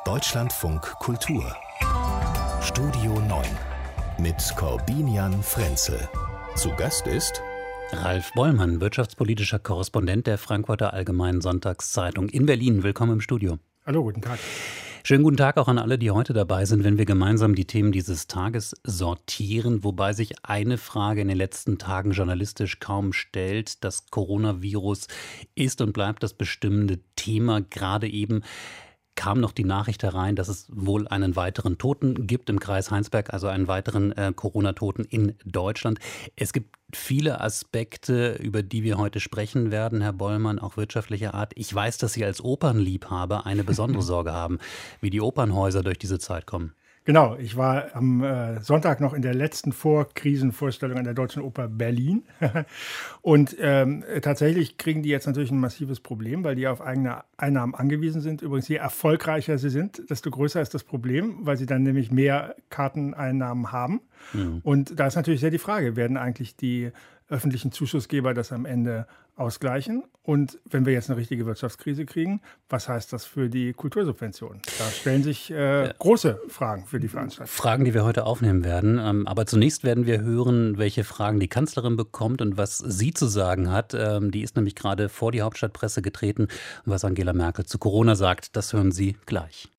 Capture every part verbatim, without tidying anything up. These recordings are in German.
Deutschlandfunk Kultur Studio neun mit Corbinian Frenzel. Zu Gast ist Ralf Bollmann, wirtschaftspolitischer Korrespondent der Frankfurter Allgemeinen Sonntagszeitung in Berlin. Willkommen im Studio. Hallo, guten Tag. Schönen guten Tag auch an alle, die heute dabei sind, wenn wir gemeinsam die Themen dieses Tages sortieren, wobei sich eine Frage in den letzten Tagen journalistisch kaum stellt. Das Coronavirus ist und bleibt das bestimmende Thema. Gerade eben kam noch die Nachricht herein, dass es wohl einen weiteren Toten gibt im Kreis Heinsberg, also einen weiteren äh, Corona-Toten in Deutschland. Es gibt viele Aspekte, über die wir heute sprechen werden, Herr Bollmann, auch wirtschaftlicher Art. Ich weiß, dass Sie als Opernliebhaber eine besondere Sorge haben, wie die Opernhäuser durch diese Zeit kommen. Genau, ich war am äh, Sonntag noch in der letzten Vorkrisenvorstellung an der Deutschen Oper Berlin. Und ähm, tatsächlich kriegen die jetzt natürlich ein massives Problem, weil die auf eigene Einnahmen angewiesen sind. Übrigens, je erfolgreicher sie sind, desto größer ist das Problem, weil sie dann nämlich mehr Karteneinnahmen haben. Mhm. Und da ist natürlich sehr die Frage, werden eigentlich die öffentlichen Zuschussgeber das am Ende ausgleichen? Und wenn wir jetzt eine richtige Wirtschaftskrise kriegen, was heißt das für die Kultursubventionen? Da stellen sich äh, ja. große Fragen für die Veranstaltung. Fragen, die wir heute aufnehmen werden. Aber zunächst werden wir hören, welche Fragen die Kanzlerin bekommt und was sie zu sagen hat. Die ist nämlich gerade vor die Hauptstadtpresse getreten. Und was Angela Merkel zu Corona sagt, das hören Sie gleich.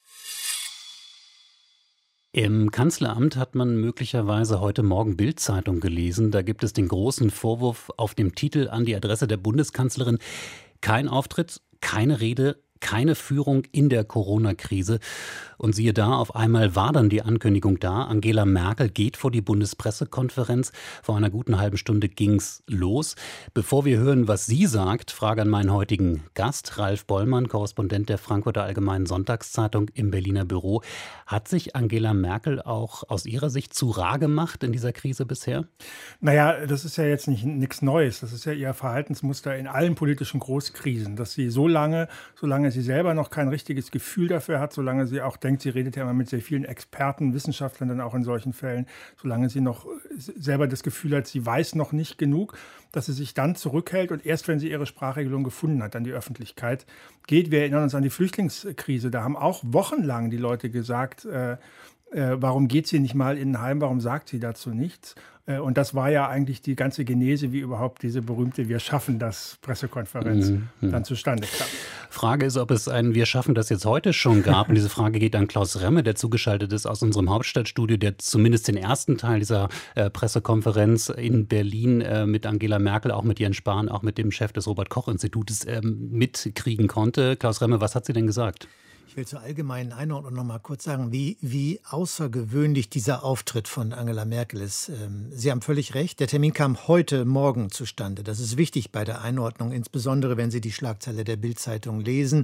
Im Kanzleramt hat man möglicherweise heute Morgen Bild-Zeitung gelesen. Da gibt es den großen Vorwurf auf dem Titel an die Adresse der Bundeskanzlerin. Kein Auftritt, keine Rede, keine Führung in der Corona-Krise. Und siehe da, auf einmal war dann die Ankündigung da. Angela Merkel geht vor die Bundespressekonferenz. Vor einer guten halben Stunde ging's los. Bevor wir hören, was sie sagt, Frage an meinen heutigen Gast, Ralf Bollmann, Korrespondent der Frankfurter Allgemeinen Sonntagszeitung im Berliner Büro. Hat sich Angela Merkel auch aus Ihrer Sicht zu rar gemacht in dieser Krise bisher? Naja, das ist ja jetzt nicht nichts Neues. Das ist ja ihr Verhaltensmuster in allen politischen Großkrisen, dass sie so lange, solange sie selber noch kein richtiges Gefühl dafür hat, solange sie auch denkt, sie redet ja immer mit sehr vielen Experten, Wissenschaftlern dann auch in solchen Fällen, solange sie noch selber das Gefühl hat, sie weiß noch nicht genug, dass sie sich dann zurückhält und erst, wenn sie ihre Sprachregelung gefunden hat, an die Öffentlichkeit geht. Wir erinnern uns an die Flüchtlingskrise. Da haben auch wochenlang die Leute gesagt, äh, äh, warum geht sie nicht mal in ein Heim, warum sagt sie dazu nichts? Und das war ja eigentlich die ganze Genese, wie überhaupt diese berühmte Wir schaffen das Pressekonferenz mhm. dann zustande kam. Frage ist, ob es ein Wir schaffen das jetzt heute schon gab. Und diese Frage geht an Klaus Remme, der zugeschaltet ist aus unserem Hauptstadtstudio, der zumindest den ersten Teil dieser äh, Pressekonferenz in Berlin äh, mit Angela Merkel, auch mit Jens Spahn, auch mit dem Chef des Robert-Koch-Institutes äh, mitkriegen konnte. Klaus Remme, was hat sie denn gesagt? Ich will zur allgemeinen Einordnung noch mal kurz sagen, wie, wie außergewöhnlich dieser Auftritt von Angela Merkel ist. Sie haben völlig recht, der Termin kam heute Morgen zustande. Das ist wichtig bei der Einordnung, insbesondere wenn Sie die Schlagzeile der Bild-Zeitung lesen.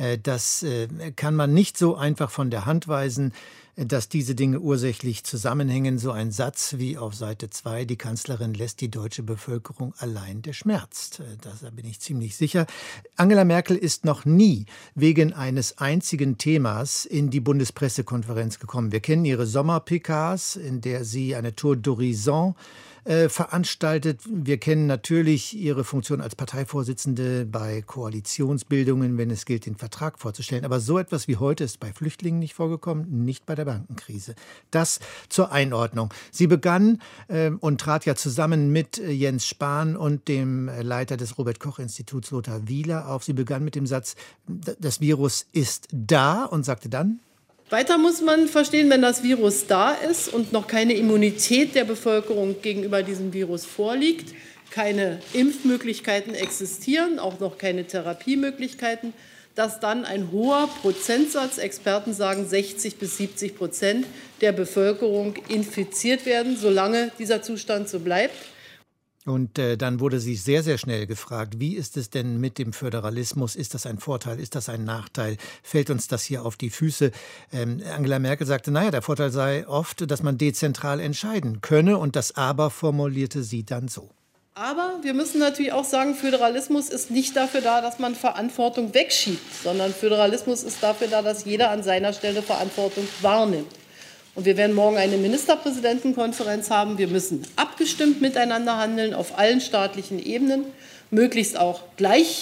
Das kann man nicht so einfach von der Hand weisen, dass diese Dinge ursächlich zusammenhängen. So ein Satz wie auf Seite zwei, die Kanzlerin lässt die deutsche Bevölkerung allein, der schmerzt. Da bin ich ziemlich sicher. Angela Merkel ist noch nie wegen eines einzigen Themas in die Bundespressekonferenz gekommen. Wir kennen ihre Sommer-P Ks, in der sie eine Tour d'Horizon Äh, veranstaltet. Wir kennen natürlich ihre Funktion als Parteivorsitzende bei Koalitionsbildungen, wenn es gilt, den Vertrag vorzustellen. Aber so etwas wie heute ist bei Flüchtlingen nicht vorgekommen, nicht bei der Bankenkrise. Das zur Einordnung. Sie begann äh, und trat ja zusammen mit äh, Jens Spahn und dem äh, Leiter des Robert-Koch-Instituts Lothar Wieler auf. Sie begann mit dem Satz, das Virus ist da und sagte dann: Weiter muss man verstehen, wenn das Virus da ist und noch keine Immunität der Bevölkerung gegenüber diesem Virus vorliegt, keine Impfmöglichkeiten existieren, auch noch keine Therapiemöglichkeiten, dass dann ein hoher Prozentsatz, Experten sagen sechzig bis siebzig Prozent der Bevölkerung infiziert werden, solange dieser Zustand so bleibt. Und äh, dann wurde sie sehr, sehr schnell gefragt, wie ist es denn mit dem Föderalismus? Ist das ein Vorteil? Ist das ein Nachteil? Fällt uns das hier auf die Füße? Ähm, Angela Merkel sagte, naja, der Vorteil sei oft, dass man dezentral entscheiden könne. Und das Aber formulierte sie dann so. Aber wir müssen natürlich auch sagen, Föderalismus ist nicht dafür da, dass man Verantwortung wegschiebt, sondern Föderalismus ist dafür da, dass jeder an seiner Stelle Verantwortung wahrnimmt. Und wir werden morgen eine Ministerpräsidentenkonferenz haben. Wir müssen abgestimmt miteinander handeln auf allen staatlichen Ebenen, möglichst auch gleich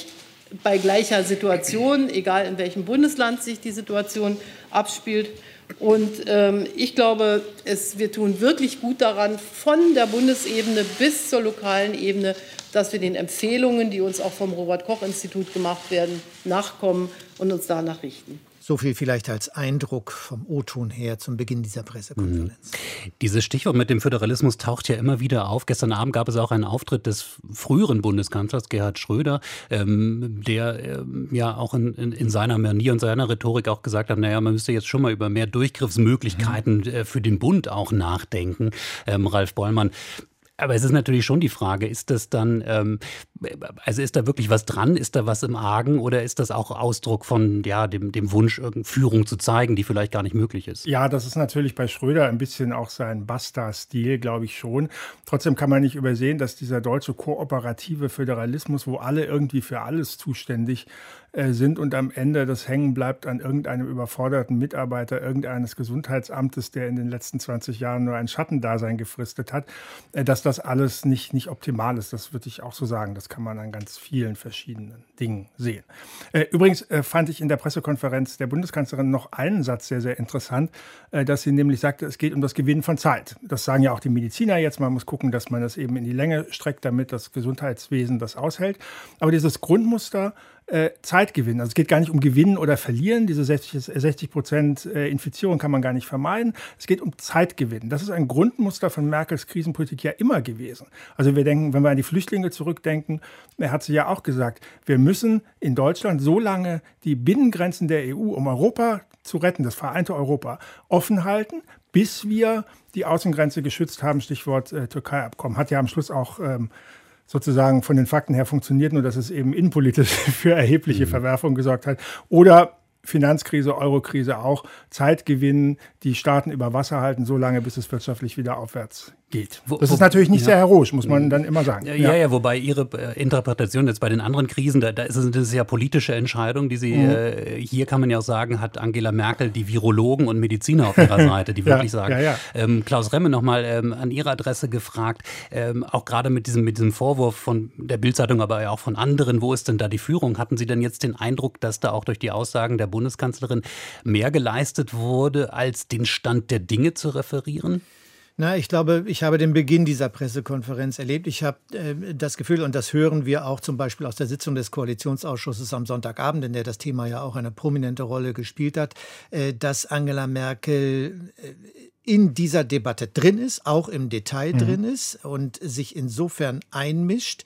bei gleicher Situation, egal in welchem Bundesland sich die Situation abspielt. Und ähm, ich glaube, es, wir tun wirklich gut daran, von der Bundesebene bis zur lokalen Ebene, dass wir den Empfehlungen, die uns auch vom Robert-Koch-Institut gemacht werden, nachkommen und uns danach richten. So viel vielleicht als Eindruck vom O-Ton her zum Beginn dieser Pressekonferenz. Mhm. Dieses Stichwort mit dem Föderalismus taucht ja immer wieder auf. Gestern Abend gab es auch einen Auftritt des früheren Bundeskanzlers Gerhard Schröder, ähm, der ähm, ja auch in, in, in seiner Manier und seiner Rhetorik auch gesagt hat, naja, man müsste jetzt schon mal über mehr Durchgriffsmöglichkeiten mhm. äh, für den Bund auch nachdenken. Ähm, Ralf Bollmann. Aber es ist natürlich schon die Frage, ist das dann, ähm, also ist da wirklich was dran, ist da was im Argen oder ist das auch Ausdruck von ja, dem, dem Wunsch, irgendeine Führung zu zeigen, die vielleicht gar nicht möglich ist? Ja, das ist natürlich bei Schröder ein bisschen auch sein Basta-Stil, glaube ich schon. Trotzdem kann man nicht übersehen, dass dieser deutsche kooperative Föderalismus, wo alle irgendwie für alles zuständig äh, sind und am Ende das hängen bleibt an irgendeinem überforderten Mitarbeiter irgendeines Gesundheitsamtes, der in den letzten zwanzig Jahren nur ein Schattendasein gefristet hat, äh, dass das alles nicht, nicht optimal ist. Das würde ich auch so sagen. Das kann man an ganz vielen verschiedenen Dingen sehen. Äh, übrigens äh, fand ich in der Pressekonferenz der Bundeskanzlerin noch einen Satz sehr, sehr interessant, äh, dass sie nämlich sagte, es geht um das Gewinnen von Zeit. Das sagen ja auch die Mediziner jetzt. Man muss gucken, dass man das eben in die Länge streckt, damit das Gesundheitswesen das aushält. Aber dieses Grundmuster äh, Zeit gewinnen. Also es geht gar nicht um Gewinnen oder Verlieren. Diese sechzig Prozent Infizierung kann man gar nicht vermeiden. Es geht um Zeitgewinn. Das ist ein Grundmuster von Merkels Krisenpolitik ja immer gewesen. Also wir denken, wenn wir an die Flüchtlinge zurückdenken, er hat sie ja auch gesagt, wir müssen in Deutschland so lange die Binnengrenzen der E U, um Europa zu retten, das vereinte Europa, offen halten, bis wir die Außengrenze geschützt haben. Stichwort äh, Türkei-Abkommen. Hat ja am Schluss auch ähm, sozusagen von den Fakten her funktioniert, nur dass es eben innenpolitisch für erhebliche mhm. Verwerfungen gesorgt hat. Oder Finanzkrise, Eurokrise auch, Zeit gewinnen, die Staaten über Wasser halten, so lange, bis es wirtschaftlich wieder aufwärts geht. Das ist natürlich nicht ja. sehr heroisch, muss man dann immer sagen. Ja, ja, ja wobei Ihre äh, Interpretation jetzt bei den anderen Krisen, da, da ist es, das ist ja politische Entscheidung, die Sie, mhm. äh, hier kann man ja auch sagen, hat Angela Merkel die Virologen und Mediziner auf ihrer Seite, die wirklich ja, sagen. Ja, ja. Ähm, Klaus Remme nochmal ähm, an Ihre Adresse gefragt, ähm, auch gerade mit diesem, mit diesem Vorwurf von der Bild-Zeitung, aber ja auch von anderen, wo ist denn da die Führung? Hatten Sie denn jetzt den Eindruck, dass da auch durch die Aussagen der Bundeskanzlerin mehr geleistet wurde, als den Stand der Dinge zu referieren? Na, ich glaube, ich habe den Beginn dieser Pressekonferenz erlebt. Ich habe äh, das Gefühl, und das hören wir auch zum Beispiel aus der Sitzung des Koalitionsausschusses am Sonntagabend, in der das Thema ja auch eine prominente Rolle gespielt hat, äh, dass Angela Merkel äh, in dieser Debatte drin ist, auch im Detail mhm. drin ist und sich insofern einmischt.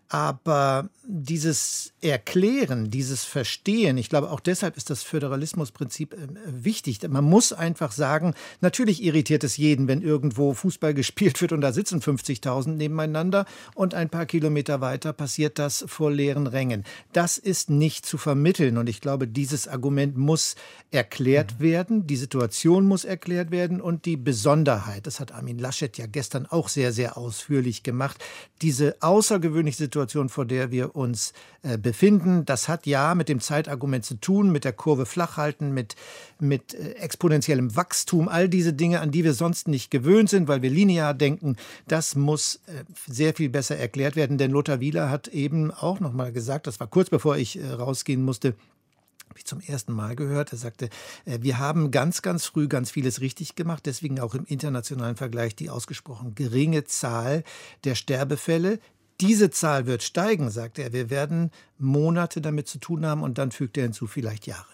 Aber dieses Erklären, dieses Verstehen, ich glaube, auch deshalb ist das Föderalismusprinzip wichtig. Man muss einfach sagen, natürlich irritiert es jeden, wenn irgendwo Fußball gespielt wird und da sitzen fünfzigtausend nebeneinander und ein paar Kilometer weiter passiert das vor leeren Rängen. Das ist nicht zu vermitteln und ich glaube, dieses Argument muss erklärt mhm. werden, die Situation muss erklärt werden und die Besonderheit, das hat Armin Laschet ja gestern auch sehr, sehr ausführlich gemacht, diese außergewöhnliche Situation, vor der wir uns äh, befinden, das hat ja mit dem Zeitargument zu tun, mit der Kurve flach halten, mit, mit äh, exponentiellem Wachstum, all diese Dinge, an die wir sonst nicht gewöhnt sind, weil wir linear denken, das muss äh, sehr viel besser erklärt werden, denn Lothar Wieler hat eben auch noch mal gesagt, das war kurz bevor ich äh, rausgehen musste, habe ich zum ersten Mal gehört. Er sagte, wir haben ganz, ganz früh ganz vieles richtig gemacht, deswegen auch im internationalen Vergleich die ausgesprochen geringe Zahl der Sterbefälle. Diese Zahl wird steigen, sagt er. Wir werden Monate damit zu tun haben und dann fügt er hinzu, vielleicht Jahre.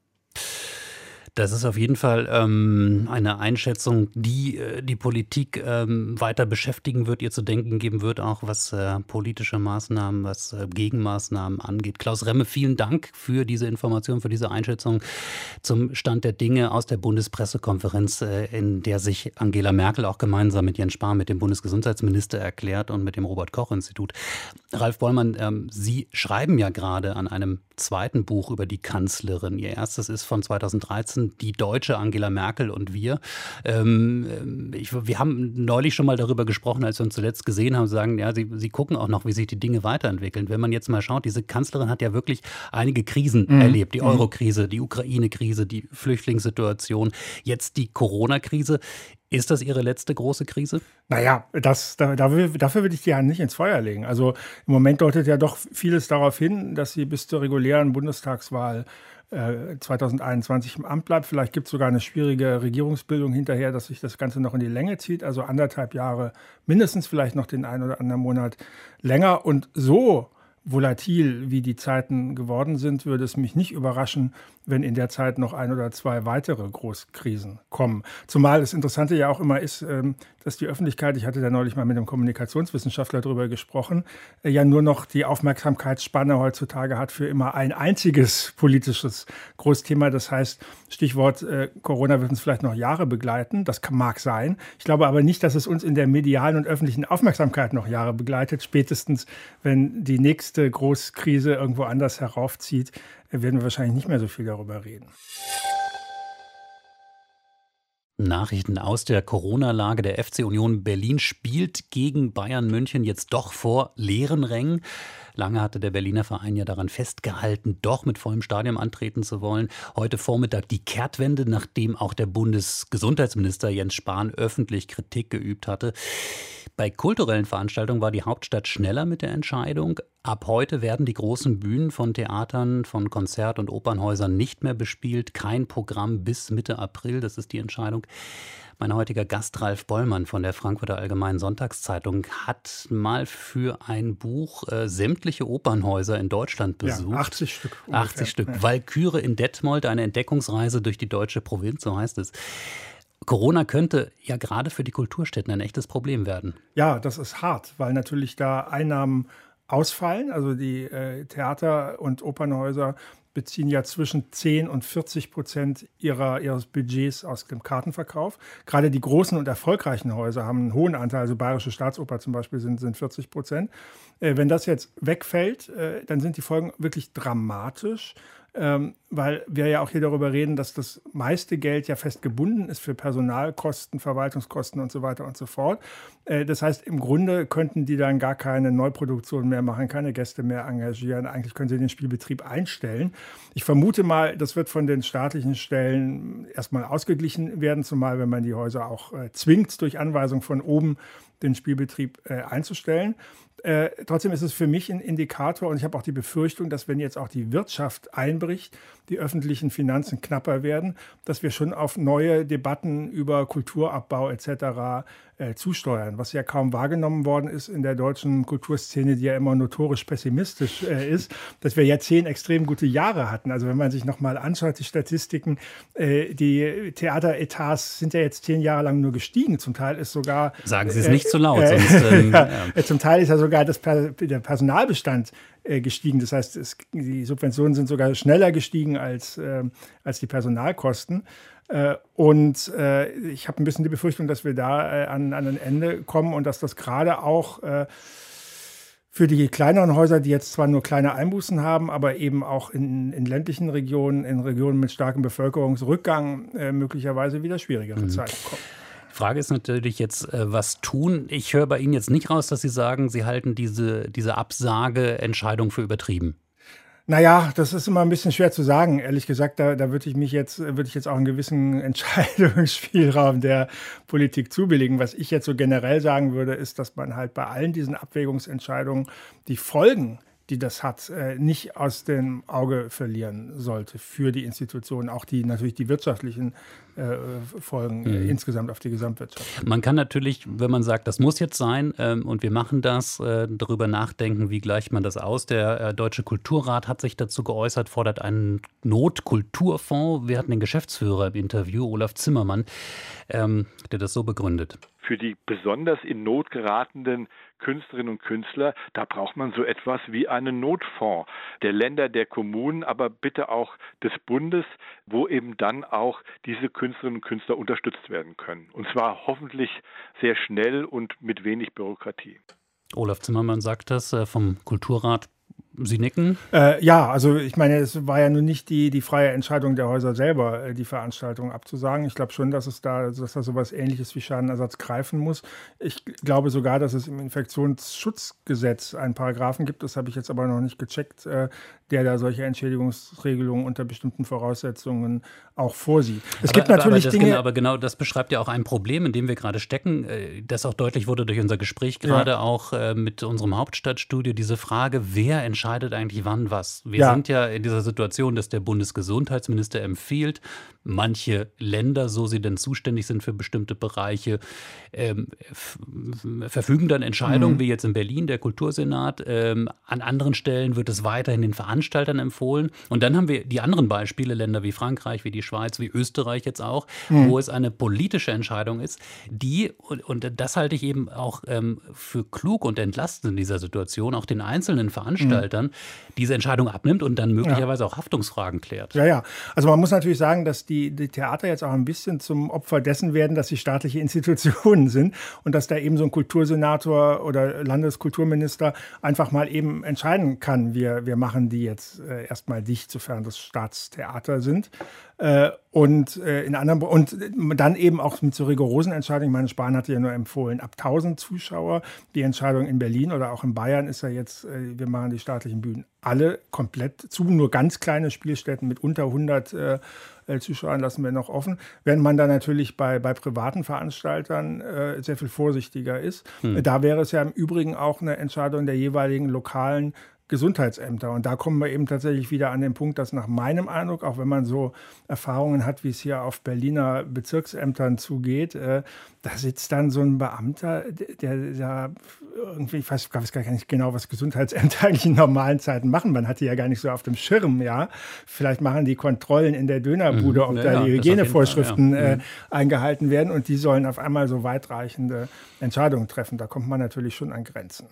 Das ist auf jeden Fall ähm, eine Einschätzung, die äh, die Politik ähm, weiter beschäftigen wird, ihr zu denken geben wird, auch was äh, politische Maßnahmen, was äh, Gegenmaßnahmen angeht. Klaus Remme, vielen Dank für diese Information, für diese Einschätzung zum Stand der Dinge aus der Bundespressekonferenz, äh, in der sich Angela Merkel auch gemeinsam mit Jens Spahn, mit dem Bundesgesundheitsminister erklärt und mit dem Robert-Koch-Institut. Ralf Bollmann, ähm, Sie schreiben ja gerade an einem zweiten Buch über die Kanzlerin. Ihr erstes ist von zweitausenddreizehn, die deutsche Angela Merkel und wir. Ähm, ich, wir haben neulich schon mal darüber gesprochen, als wir uns zuletzt gesehen haben, sagen, ja, sie, sie gucken auch noch, wie sich die Dinge weiterentwickeln. Wenn man jetzt mal schaut, diese Kanzlerin hat ja wirklich einige Krisen mhm. erlebt. Die Euro-Krise, die Ukraine-Krise, die Flüchtlingssituation, jetzt die Corona-Krise. Ist das Ihre letzte große Krise? Naja, das, da, dafür, dafür würde ich die Hand nicht ins Feuer legen. Also im Moment deutet ja doch vieles darauf hin, dass sie bis zur regulären Bundestagswahl äh, zwanzig einundzwanzig im Amt bleibt. Vielleicht gibt es sogar eine schwierige Regierungsbildung hinterher, dass sich das Ganze noch in die Länge zieht. Also anderthalb Jahre, mindestens vielleicht noch den einen oder anderen Monat länger. Und so volatil, wie die Zeiten geworden sind, würde es mich nicht überraschen, wenn in der Zeit noch ein oder zwei weitere Großkrisen kommen. Zumal das Interessante ja auch immer ist, dass die Öffentlichkeit, ich hatte da neulich mal mit einem Kommunikationswissenschaftler darüber gesprochen, ja nur noch die Aufmerksamkeitsspanne heutzutage hat für immer ein einziges politisches Großthema. Das heißt, Stichwort Corona wird uns vielleicht noch Jahre begleiten. Das mag sein. Ich glaube aber nicht, dass es uns in der medialen und öffentlichen Aufmerksamkeit noch Jahre begleitet. Spätestens, wenn die nächste Großkrise irgendwo anders heraufzieht, werden wir wahrscheinlich nicht mehr so viel darüber reden. Nachrichten aus der Corona-Lage. Der F C Union Berlin spielt gegen Bayern München jetzt doch vor leeren Rängen. Lange hatte der Berliner Verein ja daran festgehalten, doch mit vollem Stadion antreten zu wollen. Heute Vormittag die Kehrtwende, nachdem auch der Bundesgesundheitsminister Jens Spahn öffentlich Kritik geübt hatte. Bei kulturellen Veranstaltungen war die Hauptstadt schneller mit der Entscheidung. Ab heute werden die großen Bühnen von Theatern, von Konzert- und Opernhäusern nicht mehr bespielt. Kein Programm bis Mitte April, das ist die Entscheidung. Mein heutiger Gast Ralf Bollmann von der Frankfurter Allgemeinen Sonntagszeitung hat mal für ein Buch äh, sämtliche Opernhäuser in Deutschland besucht. Ja, achtzig Stück. Ungefähr. achtzig Stück. Ja. Walküre in Detmold, eine Entdeckungsreise durch die deutsche Provinz, so heißt es. Corona könnte ja gerade für die Kulturstätten ein echtes Problem werden. Ja, das ist hart, weil natürlich da Einnahmen ausfallen. Also die äh, Theater- und Opernhäuser beziehen ja zwischen zehn und vierzig Prozent ihrer, ihres Budgets aus dem Kartenverkauf. Gerade die großen und erfolgreichen Häuser haben einen hohen Anteil, also Bayerische Staatsoper zum Beispiel sind, sind vierzig Prozent. Äh, wenn das jetzt wegfällt, äh, dann sind die Folgen wirklich dramatisch. Ähm, weil wir ja auch hier darüber reden, dass das meiste Geld ja fest gebunden ist für Personalkosten, Verwaltungskosten und so weiter und so fort. Äh, das heißt, im Grunde könnten die dann gar keine Neuproduktion mehr machen, keine Gäste mehr engagieren. Eigentlich können sie den Spielbetrieb einstellen. Ich vermute mal, das wird von den staatlichen Stellen erstmal ausgeglichen werden, zumal wenn man die Häuser auch äh, zwingt, durch Anweisung von oben den Spielbetrieb äh, einzustellen. Äh, trotzdem ist es für mich ein Indikator und ich habe auch die Befürchtung, dass wenn jetzt auch die Wirtschaft einbricht, die öffentlichen Finanzen knapper werden, dass wir schon auf neue Debatten über Kulturabbau et cetera äh, zusteuern, was ja kaum wahrgenommen worden ist in der deutschen Kulturszene, die ja immer notorisch pessimistisch äh, ist, dass wir ja zehn extrem gute Jahre hatten. Also wenn man sich nochmal anschaut, die Statistiken, äh, die Theateretats sind ja jetzt zehn Jahre lang nur gestiegen. Zum Teil ist sogar... Sagen Sie es äh, nicht zu laut. Äh, sonst, ähm, ja, ja. Zum Teil ist ja sogar das per, der Personalbestand äh, gestiegen. Das heißt, es, die Subventionen sind sogar schneller gestiegen als, äh, als die Personalkosten. Äh, und äh, ich habe ein bisschen die Befürchtung, dass wir da äh, an, an ein Ende kommen und dass das gerade auch äh, für die kleineren Häuser, die jetzt zwar nur kleine Einbußen haben, aber eben auch in, in ländlichen Regionen, in Regionen mit starkem Bevölkerungsrückgang äh, möglicherweise wieder schwierigere mhm. Zeiten kommen. Die Frage ist natürlich jetzt, was tun? Ich höre bei Ihnen jetzt nicht raus, dass Sie sagen, Sie halten diese, diese Absageentscheidung für übertrieben. Naja, das ist immer ein bisschen schwer zu sagen. Ehrlich gesagt, da, da würde ich mich jetzt, würde ich jetzt auch einen gewissen Entscheidungsspielraum der Politik zubilligen. Was ich jetzt so generell sagen würde, ist, dass man halt bei allen diesen Abwägungsentscheidungen die Folgen, die das hat, nicht aus dem Auge verlieren sollte für die Institutionen, auch die natürlich die wirtschaftlichen äh, Folgen mhm. äh, insgesamt auf die Gesamtwirtschaft. Man kann natürlich, wenn man sagt, das muss jetzt sein ähm, und wir machen das, äh, darüber nachdenken, wie gleicht man das aus. Der äh, Deutsche Kulturrat hat sich dazu geäußert, fordert einen Notkulturfonds. Wir hatten den Geschäftsführer im Interview, Olaf Zimmermann, ähm, der das so begründet. Für die besonders in Not geratenen Künstlerinnen und Künstler, da braucht man so etwas wie einen Notfonds der Länder, der Kommunen, aber bitte auch des Bundes, wo eben dann auch diese Künstlerinnen und Künstler unterstützt werden können. Und zwar hoffentlich sehr schnell und mit wenig Bürokratie. Olaf Zimmermann sagt das vom Kulturrat. Sie nicken? Äh, ja, also ich meine, es war ja nun nicht die, die freie Entscheidung der Häuser selber, die Veranstaltung abzusagen. Ich glaube schon, dass es da, dass da sowas Ähnliches wie Schadenersatz greifen muss. Ich glaube sogar, dass es im Infektionsschutzgesetz einen Paragraphen gibt, das habe ich jetzt aber noch nicht gecheckt, äh, der da solche Entschädigungsregelungen unter bestimmten Voraussetzungen auch vorsieht. Es aber, gibt natürlich aber Dinge... Genau, aber genau das beschreibt ja auch ein Problem, in dem wir gerade stecken, das auch deutlich wurde durch unser Gespräch gerade ja. auch äh, mit unserem Hauptstadtstudio, diese Frage, wer entscheidet entscheidet eigentlich wann was. Wir ja. sind ja in dieser Situation, dass der Bundesgesundheitsminister empfiehlt, manche Länder, so sie denn zuständig sind für bestimmte Bereiche, ähm, f- verfügen dann Entscheidungen, mhm. wie jetzt in Berlin, der Kultursenat. Ähm, an anderen Stellen wird es weiterhin den Veranstaltern empfohlen. Und dann haben wir die anderen Beispiele, Länder wie Frankreich, wie die Schweiz, wie Österreich jetzt auch, mhm. wo es eine politische Entscheidung ist, die, und, und das halte ich eben auch ähm, für klug und entlastend in dieser Situation, auch den einzelnen Veranstaltern, mhm. diese Entscheidung abnimmt und dann möglicherweise ja. auch Haftungsfragen klärt. Ja, ja. Also man muss natürlich sagen, dass die, die Theater jetzt auch ein bisschen zum Opfer dessen werden, dass sie staatliche Institutionen sind und dass da eben so ein Kultursenator oder Landeskulturminister einfach mal eben entscheiden kann, wir, wir machen die jetzt äh, erstmal dicht, sofern das Staatstheater sind. Äh, und äh, in anderen und dann eben auch mit so rigorosen Entscheidungen. Ich meine, Spahn hatte ja nur empfohlen, ab tausend Zuschauer. Die Entscheidung in Berlin oder auch in Bayern ist ja jetzt, äh, wir machen die staatlichen Bühnen alle komplett zu. Nur ganz kleine Spielstätten mit unter hundert äh, Zuschauern lassen wir noch offen. Während man da natürlich bei, bei privaten Veranstaltern äh, sehr viel vorsichtiger ist. Hm. Da wäre es ja im Übrigen auch eine Entscheidung der jeweiligen lokalen Gesundheitsämter. Und da kommen wir eben tatsächlich wieder an den Punkt, dass nach meinem Eindruck, auch wenn man so Erfahrungen hat, wie es hier auf Berliner Bezirksämtern zugeht, äh, da sitzt dann so ein Beamter, der, der irgendwie, ich weiß, ich weiß gar nicht genau, was Gesundheitsämter eigentlich in normalen Zeiten machen. Man hat die ja gar nicht so auf dem Schirm, ja. Vielleicht machen die Kontrollen in der Dönerbude, mhm. ob ja, da die ja, Hygienevorschriften Fall, ja. äh, eingehalten werden. Und die sollen auf einmal so weitreichende Entscheidungen treffen. Da kommt man natürlich schon an Grenzen.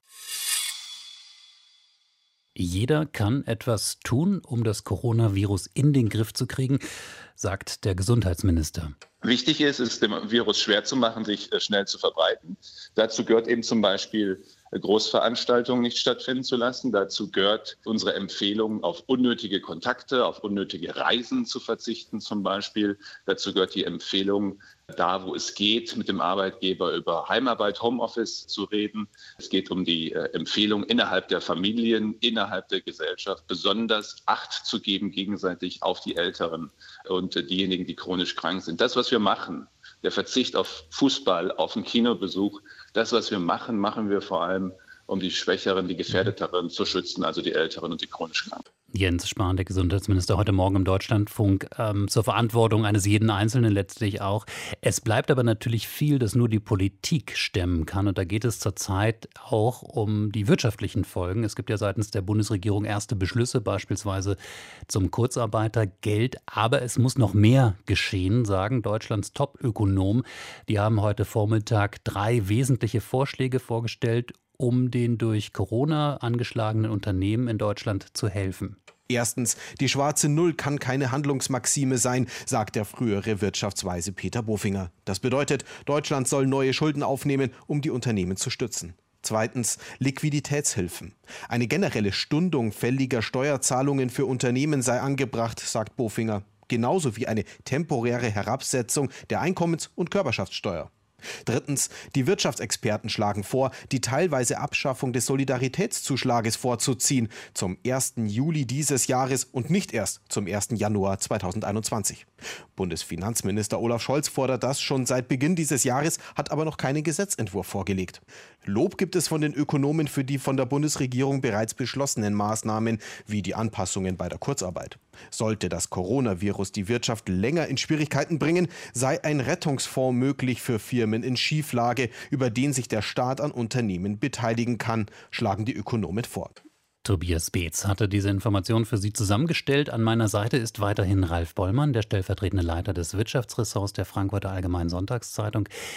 Jeder kann etwas tun, um das Coronavirus in den Griff zu kriegen, sagt der Gesundheitsminister. Wichtig ist, es dem Virus schwer zu machen, sich schnell zu verbreiten. Dazu gehört eben zum Beispiel, Großveranstaltungen nicht stattfinden zu lassen. Dazu gehört unsere Empfehlung, auf unnötige Kontakte, auf unnötige Reisen zu verzichten zum Beispiel. Dazu gehört die Empfehlung, da wo es geht, mit dem Arbeitgeber über Heimarbeit, Homeoffice zu reden. Es geht um die äh, Empfehlung, innerhalb der Familien, innerhalb der Gesellschaft besonders Acht zu geben, gegenseitig auf die Älteren und äh, diejenigen, die chronisch krank sind. Das, was wir machen, der Verzicht auf Fußball, auf einen Kinobesuch, das, was wir machen, machen wir vor allem, um die Schwächeren, die Gefährdeteren zu schützen, also die Älteren und die chronisch Kranken. Jens Spahn, der Gesundheitsminister, heute Morgen im Deutschlandfunk, ähm, zur Verantwortung eines jeden Einzelnen letztlich auch. Es bleibt aber natürlich viel, das nur die Politik stemmen kann. Und da geht es zurzeit auch um die wirtschaftlichen Folgen. Es gibt ja seitens der Bundesregierung erste Beschlüsse, beispielsweise zum Kurzarbeitergeld. Aber es muss noch mehr geschehen, sagen Deutschlands Top-Ökonomen. Die haben heute Vormittag drei wesentliche Vorschläge vorgestellt, um den durch Corona angeschlagenen Unternehmen in Deutschland zu helfen. Erstens, die schwarze Null kann keine Handlungsmaxime sein, sagt der frühere Wirtschaftsweise Peter Bofinger. Das bedeutet, Deutschland soll neue Schulden aufnehmen, um die Unternehmen zu stützen. Zweitens, Liquiditätshilfen. Eine generelle Stundung fälliger Steuerzahlungen für Unternehmen sei angebracht, sagt Bofinger. Genauso wie eine temporäre Herabsetzung der Einkommens- und Körperschaftssteuer. Drittens, die Wirtschaftsexperten schlagen vor, die teilweise Abschaffung des Solidaritätszuschlages vorzuziehen, zum ersten Juli dieses Jahres und nicht erst zum ersten Januar zweitausendeinundzwanzig. Bundesfinanzminister Olaf Scholz fordert das schon seit Beginn dieses Jahres, hat aber noch keinen Gesetzentwurf vorgelegt. Lob gibt es von den Ökonomen für die von der Bundesregierung bereits beschlossenen Maßnahmen, wie die Anpassungen bei der Kurzarbeit. Sollte das Coronavirus die Wirtschaft länger in Schwierigkeiten bringen, sei ein Rettungsfonds möglich für Firmen in Schieflage, über den sich der Staat an Unternehmen beteiligen kann, schlagen die Ökonomen vor. Tobias Beetz hatte diese Information für Sie zusammengestellt. An meiner Seite ist weiterhin Ralf Bollmann, der stellvertretende Leiter des Wirtschaftsressorts der Frankfurter Allgemeinen Sonntagszeitung.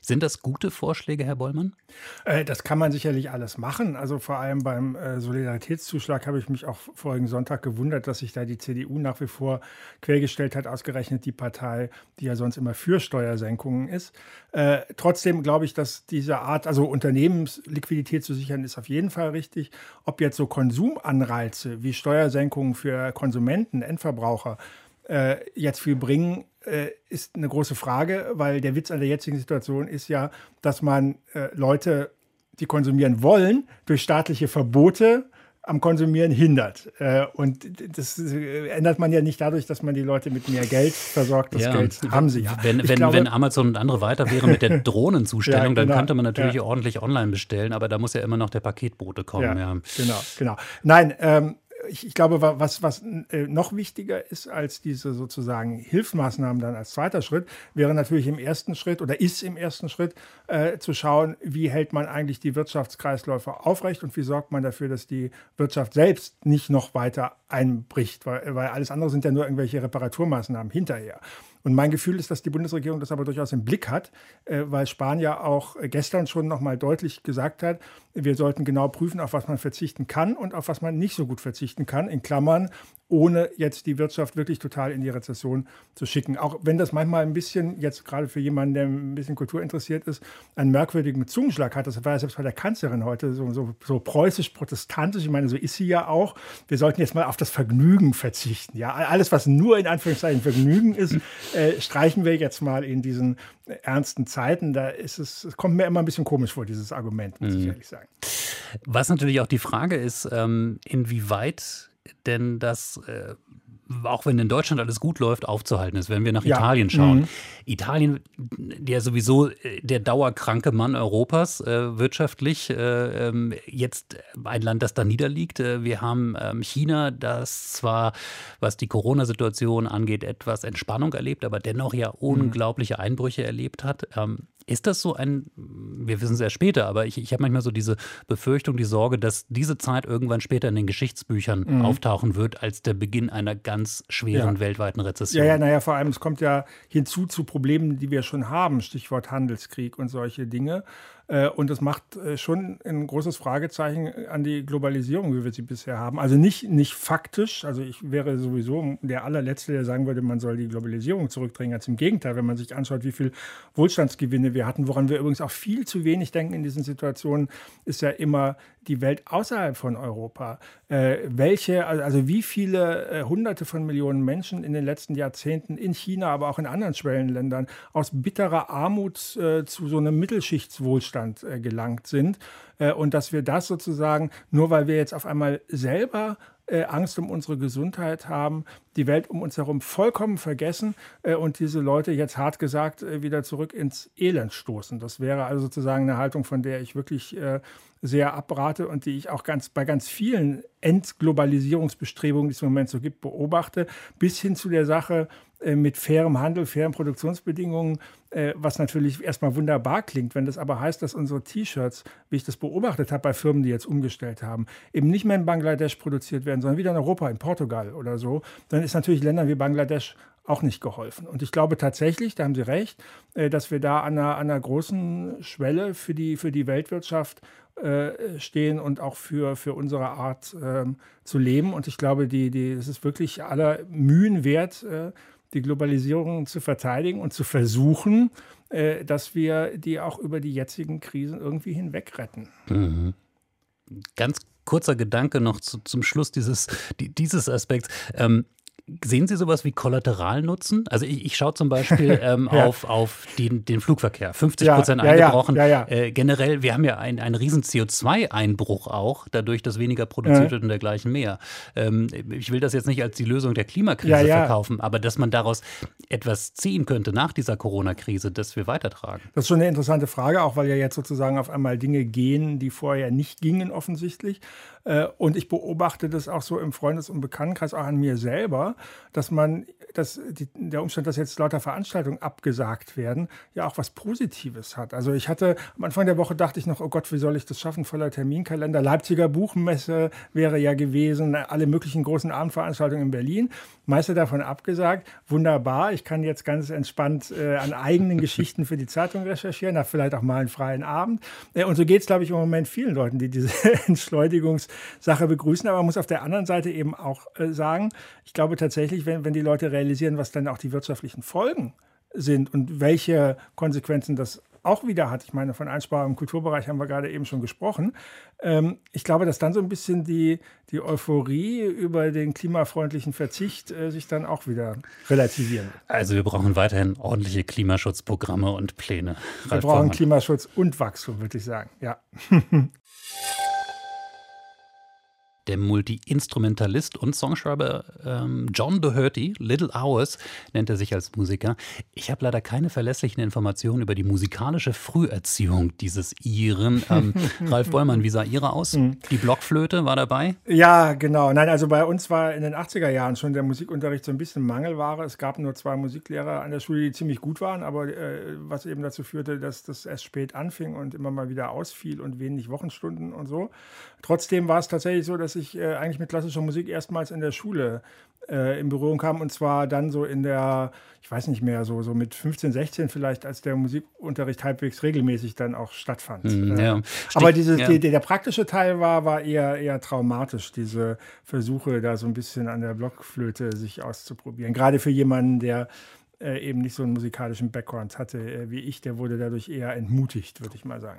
Sind das gute Vorschläge, Herr Bollmann? Äh, das kann man sicherlich alles machen. Also vor allem beim äh, Solidaritätszuschlag habe ich mich auch vorigen Sonntag gewundert, dass sich da die C D U nach wie vor quergestellt hat, ausgerechnet die Partei, die ja sonst immer für Steuersenkungen ist. Äh, trotzdem glaube ich, dass diese Art, also Unternehmensliquidität zu sichern, ist auf jeden Fall richtig. Ob jetzt so Konsumanreize wie Steuersenkungen für Konsumenten, Endverbraucher, äh, jetzt viel bringen, äh, ist eine große Frage, weil der Witz an der jetzigen Situation ist ja, dass man äh, Leute, die konsumieren wollen, durch staatliche Verbote am Konsumieren hindert. Äh, und das äh, ändert man ja nicht dadurch, dass man die Leute mit mehr Geld versorgt. Das ja, Geld haben sie ja. Wenn, wenn, glaube, wenn Amazon und andere weiter wären mit der Drohnenzustellung, ja, genau, dann könnte man natürlich ja. ordentlich online bestellen, aber da muss ja immer noch der Paketbote kommen. Ja, ja. Genau, genau. Nein, ähm, Ich, ich glaube, was, was noch wichtiger ist als diese sozusagen Hilfsmaßnahmen dann als zweiter Schritt, wäre natürlich im ersten Schritt oder ist im ersten Schritt äh, zu schauen, wie hält man eigentlich die Wirtschaftskreisläufe aufrecht und wie sorgt man dafür, dass die Wirtschaft selbst nicht noch weiter einbricht, weil, weil alles andere sind ja nur irgendwelche Reparaturmaßnahmen hinterher. Und mein Gefühl ist, dass die Bundesregierung das aber durchaus im Blick hat, äh, weil Spahn ja auch gestern schon noch mal deutlich gesagt hat, wir sollten genau prüfen, auf was man verzichten kann und auf was man nicht so gut verzichten kann, in Klammern, ohne jetzt die Wirtschaft wirklich total in die Rezession zu schicken. Auch wenn das manchmal ein bisschen, jetzt gerade für jemanden, der ein bisschen Kultur interessiert ist, einen merkwürdigen Zungenschlag hat. Das war ja selbst bei der Kanzlerin heute so, so, so preußisch-protestantisch. Ich meine, so ist sie ja auch. Wir sollten jetzt mal auf das Vergnügen verzichten. Ja, alles, was nur in Anführungszeichen Vergnügen ist, äh, streichen wir jetzt mal in diesen ernsten Zeiten. Da ist es, es kommt mir immer ein bisschen komisch vor, dieses Argument, muss mhm. ich ehrlich sagen. Was natürlich auch die Frage ist, ähm, inwieweit denn das, äh, auch wenn in Deutschland alles gut läuft, aufzuhalten ist, wenn wir nach ja. Italien schauen. Mhm. Italien, der sowieso der dauerkranke Mann Europas äh, wirtschaftlich, äh, ähm, jetzt ein Land, das da niederliegt. Äh, wir haben ähm, China, das zwar, was die Corona-Situation angeht, etwas Entspannung erlebt, aber dennoch ja unglaubliche Einbrüche erlebt hat. Ähm, Ist das so ein, wir wissen es erst später, aber ich, ich habe manchmal so diese Befürchtung, die Sorge, dass diese Zeit irgendwann später in den Geschichtsbüchern mhm. auftauchen wird, als der Beginn einer ganz schweren ja. weltweiten Rezession. Ja, ja, naja, vor allem, es kommt ja hinzu zu Problemen, die wir schon haben, Stichwort Handelskrieg und solche Dinge. Und das macht schon ein großes Fragezeichen an die Globalisierung, wie wir sie bisher haben. Also nicht, nicht faktisch, also ich wäre sowieso der allerletzte, der sagen würde, man soll die Globalisierung zurückdrängen. Ganz im Gegenteil, wenn man sich anschaut, wie viel Wohlstandsgewinne wir hatten, woran wir übrigens auch viel zu wenig denken in diesen Situationen, ist ja immer die Welt außerhalb von Europa. Äh, welche, also wie viele äh, Hunderte von Millionen Menschen in den letzten Jahrzehnten in China, aber auch in anderen Schwellenländern aus bitterer Armut äh, zu so einem Mittelschichtswohlstand äh, gelangt sind. Äh, und dass wir das sozusagen, nur weil wir jetzt auf einmal selber Äh, Angst um unsere Gesundheit haben, die Welt um uns herum vollkommen vergessen äh, und diese Leute jetzt hart gesagt äh, wieder zurück ins Elend stoßen. Das wäre also sozusagen eine Haltung, von der ich wirklich äh, sehr abrate und die ich auch ganz bei ganz vielen Entglobalisierungsbestrebungen, die es im Moment so gibt, beobachte, bis hin zu der Sache äh, mit fairem Handel, fairen Produktionsbedingungen, äh, was natürlich erstmal wunderbar klingt. Wenn das aber heißt, dass unsere T-Shirts, wie ich das beobachtet habe bei Firmen, die jetzt umgestellt haben, eben nicht mehr in Bangladesch produziert werden, sondern wieder in Europa, in Portugal oder so, dann ist natürlich Ländern wie Bangladesch auch nicht geholfen. Und ich glaube tatsächlich, da haben Sie recht, äh, dass wir da an einer, an einer großen Schwelle für die, für die Weltwirtschaft äh, stehen und auch für, für unsere Art äh, zu leben. Und ich glaube, die, die, es ist wirklich aller Mühen wert, äh, die Globalisierung zu verteidigen und zu versuchen, äh, dass wir die auch über die jetzigen Krisen irgendwie hinweg retten. Mhm. Ganz kurzer Gedanke noch zu, zum Schluss dieses, die, dieses Aspekts. Ähm, Sehen Sie sowas wie Kollateralnutzen? Also ich, ich schaue zum Beispiel ähm, ja. auf, auf den, den Flugverkehr. fünfzig Prozent ja, eingebrochen. Ja, ja, ja. Äh, generell, wir haben ja einen, einen riesen C O zwei Einbruch auch, dadurch, dass weniger produziert wird und dergleichen mehr. Ähm, ich will das jetzt nicht als die Lösung der Klimakrise ja, ja. verkaufen, aber dass man daraus etwas ziehen könnte nach dieser Corona-Krise, das wir weitertragen. Das ist schon eine interessante Frage, auch weil ja jetzt sozusagen auf einmal Dinge gehen, die vorher nicht gingen offensichtlich. Und ich beobachte das auch so im Freundes- und Bekanntenkreis, auch an mir selber, aber, dass man, dass die, der Umstand, dass jetzt lauter Veranstaltungen abgesagt werden, ja auch was Positives hat. Also ich hatte, am Anfang der Woche dachte ich noch, oh Gott, wie soll ich das schaffen, voller Terminkalender. Leipziger Buchmesse wäre ja gewesen, alle möglichen großen Abendveranstaltungen in Berlin. Meiste davon abgesagt. Wunderbar, ich kann jetzt ganz entspannt äh, an eigenen Geschichten für die Zeitung recherchieren, habe vielleicht auch mal einen freien Abend. Äh, und so geht es, glaube ich, im Moment vielen Leuten, die diese Entschleunigungssache begrüßen. Aber man muss auf der anderen Seite eben auch äh, sagen, ich glaube tatsächlich, wenn, wenn die Leute realisieren, was dann auch die wirtschaftlichen Folgen sind und welche Konsequenzen das auch wieder hat. Ich meine, von Einsparungen im Kulturbereich haben wir gerade eben schon gesprochen. Ähm, ich glaube, dass dann so ein bisschen die, die Euphorie über den klimafreundlichen Verzicht äh, sich dann auch wieder relativieren wird. Also wir brauchen weiterhin ordentliche Klimaschutzprogramme und Pläne. Wir Ralf brauchen Bollmann. Klimaschutz und Wachstum, würde ich sagen. Ja. Der Multi-Instrumentalist und Songschreiber ähm, John Doherty, Little Hours, nennt er sich als Musiker. Ich habe leider keine verlässlichen Informationen über die musikalische Früherziehung dieses Iren. Ähm, Ralf Bollmann, wie sah Ihre aus? Die Blockflöte war dabei? Ja, genau. Nein, also bei uns war in den achtziger Jahren schon der Musikunterricht so ein bisschen Mangelware. Es gab nur zwei Musiklehrer an der Schule, die ziemlich gut waren, aber äh, was eben dazu führte, dass das erst spät anfing und immer mal wieder ausfiel und wenig Wochenstunden und so. Trotzdem war es tatsächlich so, dass ich äh, eigentlich mit klassischer Musik erstmals in der Schule äh, in Berührung kam, und zwar dann so in der, ich weiß nicht mehr, so, so mit fünfzehn, sechzehn vielleicht, als der Musikunterricht halbwegs regelmäßig dann auch stattfand. Mm, ja. äh, aber Stich, dieses, ja. die, der praktische Teil war, war eher, eher traumatisch, diese Versuche da so ein bisschen an der Blockflöte sich auszuprobieren. Gerade für jemanden, der äh, eben nicht so einen musikalischen Background hatte äh, wie ich, der wurde dadurch eher entmutigt, würde ich mal sagen.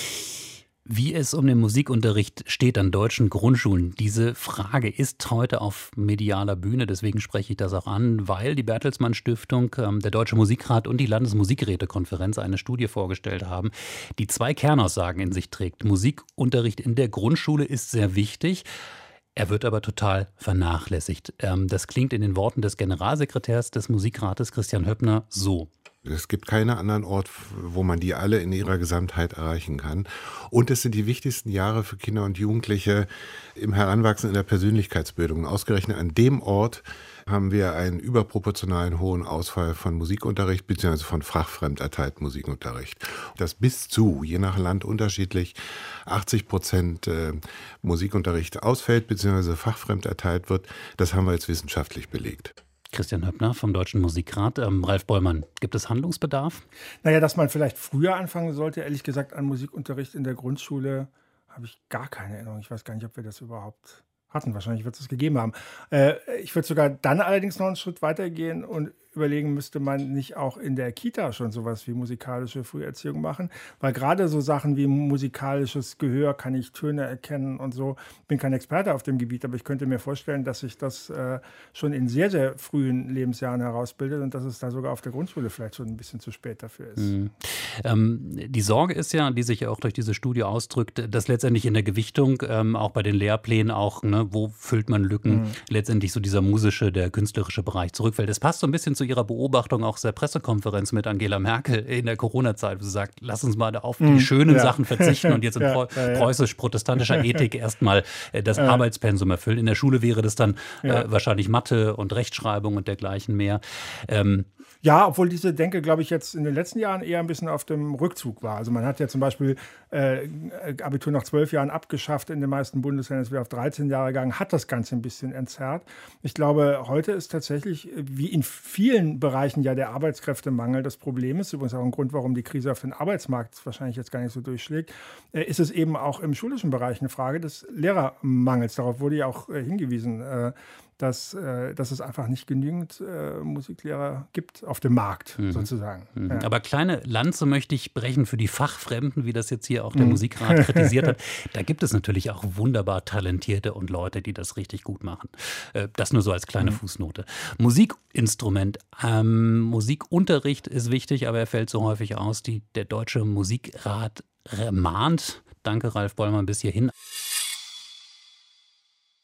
Wie es um den Musikunterricht steht an deutschen Grundschulen, diese Frage ist heute auf medialer Bühne. Deswegen spreche ich das auch an, weil die Bertelsmann Stiftung, der Deutsche Musikrat und die Landesmusikgerätekonferenz eine Studie vorgestellt haben, die zwei Kernaussagen in sich trägt. Musikunterricht in der Grundschule ist sehr wichtig. Er wird aber total vernachlässigt. Das klingt in den Worten des Generalsekretärs des Musikrates, Christian Höppner, so. Es gibt keinen anderen Ort, wo man die alle in ihrer Gesamtheit erreichen kann. Und es sind die wichtigsten Jahre für Kinder und Jugendliche im Heranwachsen in der Persönlichkeitsbildung. Ausgerechnet an dem Ort haben wir einen überproportionalen hohen Ausfall von Musikunterricht bzw. von fachfremd erteilten Musikunterricht. Das bis zu, je nach Land unterschiedlich, achtzig Prozent äh, Musikunterricht ausfällt bzw. fachfremd erteilt wird, das haben wir jetzt wissenschaftlich belegt. Christian Höppner vom Deutschen Musikrat. Ähm, Ralf Bollmann, gibt es Handlungsbedarf? Naja, dass man vielleicht früher anfangen sollte, ehrlich gesagt, an Musikunterricht in der Grundschule, habe ich gar keine Erinnerung. Ich weiß gar nicht, ob wir das überhaupt hatten. Wahrscheinlich wird es das gegeben haben. Äh, ich würde sogar dann allerdings noch einen Schritt weitergehen und überlegen, müsste man nicht auch in der Kita schon sowas wie musikalische Früherziehung machen, weil gerade so Sachen wie musikalisches Gehör, kann ich Töne erkennen und so, bin kein Experte auf dem Gebiet, aber ich könnte mir vorstellen, dass sich das äh, schon in sehr, sehr frühen Lebensjahren herausbildet und dass es da sogar auf der Grundschule vielleicht schon ein bisschen zu spät dafür ist. Mhm. Ähm, die Sorge ist ja, die sich ja auch durch diese Studie ausdrückt, dass letztendlich in der Gewichtung, ähm, auch bei den Lehrplänen auch, ne, wo füllt man Lücken, mhm. letztendlich so dieser musische, der künstlerische Bereich zurückfällt. Das passt so ein bisschen zu Ihrer Beobachtung auch aus der Pressekonferenz mit Angela Merkel in der Corona-Zeit, wo sie sagt, lass uns mal auf die mhm. schönen ja. Sachen verzichten und jetzt in ja, ja, ja. preußisch-protestantischer Ethik erstmal äh, das ja. Arbeitspensum erfüllen. In der Schule wäre das dann ja. äh, wahrscheinlich Mathe und Rechtschreibung und dergleichen mehr. Ähm, Ja, obwohl diese Denke, glaube ich, jetzt in den letzten Jahren eher ein bisschen auf dem Rückzug war. Also man hat ja zum Beispiel äh, Abitur nach zwölf Jahren abgeschafft in den meisten Bundesländern, ist wieder auf dreizehn Jahre gegangen, hat das Ganze ein bisschen entzerrt. Ich glaube, heute ist tatsächlich, wie in vielen Bereichen ja der Arbeitskräftemangel das Problem ist, übrigens auch ein Grund, warum die Krise auf den Arbeitsmarkt wahrscheinlich jetzt gar nicht so durchschlägt, äh, ist es eben auch im schulischen Bereich eine Frage des Lehrermangels. Darauf wurde ja auch äh, hingewiesen, äh, Dass, äh, dass es einfach nicht genügend äh, Musiklehrer gibt auf dem Markt, mhm. sozusagen. Mhm. Ja. Aber kleine Lanze möchte ich brechen für die Fachfremden, wie das jetzt hier auch der mhm. Musikrat kritisiert hat. Da gibt es natürlich auch wunderbar Talentierte und Leute, die das richtig gut machen. Äh, das nur so als kleine mhm. Fußnote. Musikinstrument. Ähm, Musikunterricht ist wichtig, aber er fällt so häufig aus. Die, der Deutsche Musikrat mahnt, danke Ralf Bollmann bis hierhin,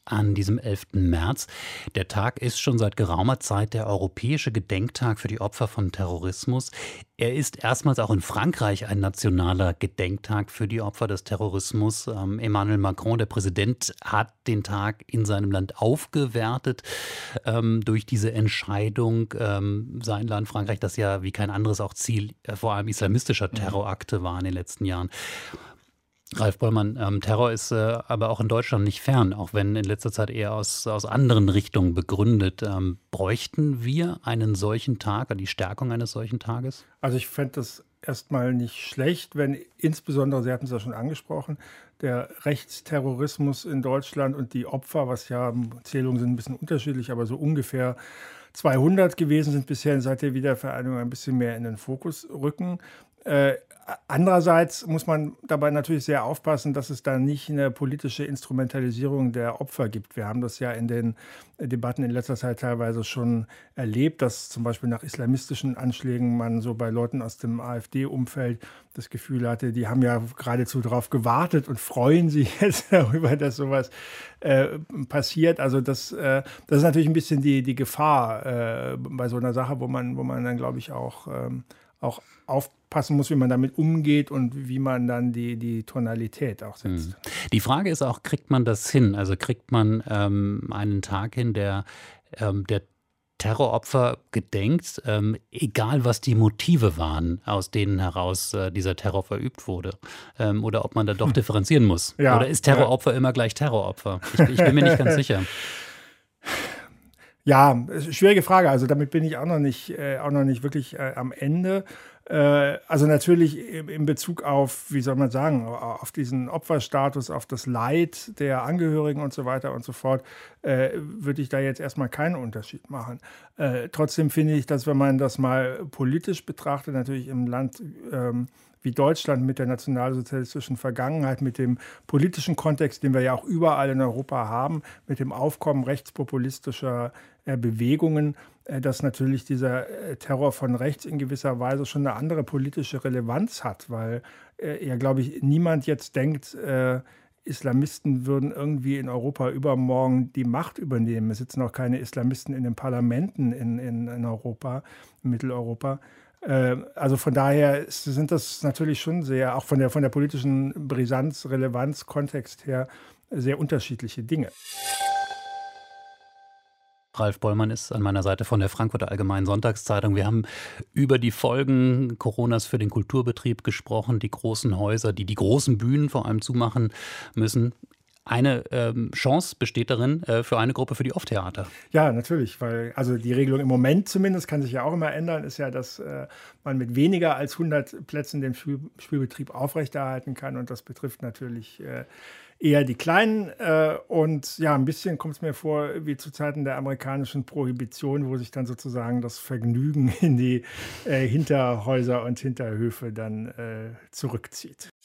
an diesem elften März. Der Tag ist schon seit geraumer Zeit der europäische Gedenktag für die Opfer von Terrorismus. Er ist erstmals auch in Frankreich ein nationaler Gedenktag für die Opfer des Terrorismus. Ähm, Emmanuel Macron, der Präsident, hat den Tag in seinem Land aufgewertet ähm, durch diese Entscheidung. Ähm, sein Land Frankreich, das ja wie kein anderes auch Ziel äh, vor allem islamistischer Terrorakte war in den letzten Jahren. Ralf Bollmann, ähm, Terror ist äh, aber auch in Deutschland nicht fern, auch wenn in letzter Zeit eher aus, aus anderen Richtungen begründet. Ähm, bräuchten wir einen solchen Tag oder die Stärkung eines solchen Tages? Also ich fände das erstmal nicht schlecht, wenn insbesondere, Sie hatten es ja schon angesprochen, der Rechtsterrorismus in Deutschland und die Opfer, was ja Zählungen sind ein bisschen unterschiedlich, aber so ungefähr zweihundert gewesen sind bisher seit der Wiedervereinigung, ein bisschen mehr in den Fokus rücken. Äh, andererseits muss man dabei natürlich sehr aufpassen, dass es da nicht eine politische Instrumentalisierung der Opfer gibt. Wir haben das ja in den Debatten in letzter Zeit teilweise schon erlebt, dass zum Beispiel nach islamistischen Anschlägen man so bei Leuten aus dem AfD-Umfeld das Gefühl hatte, die haben ja geradezu darauf gewartet und freuen sich jetzt darüber, dass sowas äh, passiert. Also das, äh, das ist natürlich ein bisschen die, die Gefahr äh, bei so einer Sache, wo man, wo man dann, glaube ich, auch, ähm, auch aufpassen muss, wie man damit umgeht und wie man dann die, die Tonalität auch setzt. Die Frage ist auch, kriegt man das hin? Also kriegt man ähm, einen Tag hin, der, ähm, der Terroropfer gedenkt, ähm, egal was die Motive waren, aus denen heraus äh, dieser Terror verübt wurde? Ähm, oder ob man da doch differenzieren muss? Ja, oder ist Terroropfer ja. immer gleich Terroropfer? Ich, ich bin mir nicht ganz sicher. Ja, schwierige Frage. Also damit bin ich auch noch nicht, äh, auch noch nicht wirklich äh, am Ende. Äh, also natürlich in Bezug auf, wie soll man sagen, auf diesen Opferstatus, auf das Leid der Angehörigen und so weiter und so fort, äh, würde ich da jetzt erstmal keinen Unterschied machen. Äh, trotzdem finde ich, dass wenn man das mal politisch betrachtet, natürlich im Land ähm, wie Deutschland mit der nationalsozialistischen Vergangenheit, mit dem politischen Kontext, den wir ja auch überall in Europa haben, mit dem Aufkommen rechtspopulistischer äh, Bewegungen, äh, dass natürlich dieser äh, Terror von rechts in gewisser Weise schon eine andere politische Relevanz hat, weil äh, ja, glaube ich, niemand jetzt denkt, äh, Islamisten würden irgendwie in Europa übermorgen die Macht übernehmen. Es sitzen auch keine Islamisten in den Parlamenten in, in, in Europa, in Mitteleuropa. Also von daher sind das natürlich schon sehr, auch von der, von der politischen Brisanz, Relevanz, Kontext her, sehr unterschiedliche Dinge. Ralf Bollmann ist an meiner Seite von der Frankfurter Allgemeinen Sonntagszeitung. Wir haben über die Folgen Coronas für den Kulturbetrieb gesprochen, die großen Häuser, die die großen Bühnen vor allem zumachen müssen. Eine ähm, Chance besteht darin äh, für eine Gruppe, für die Off-Theater. Ja, natürlich, weil also die Regelung im Moment zumindest, kann sich ja auch immer ändern, ist ja, dass äh, man mit weniger als hundert Plätzen den Spiel, Spielbetrieb aufrechterhalten kann und das betrifft natürlich äh, eher die Kleinen äh, und ja, ein bisschen kommt es mir vor wie zu Zeiten der amerikanischen Prohibition, wo sich dann sozusagen das Vergnügen in die äh, Hinterhäuser und Hinterhöfe dann äh, zurückzieht.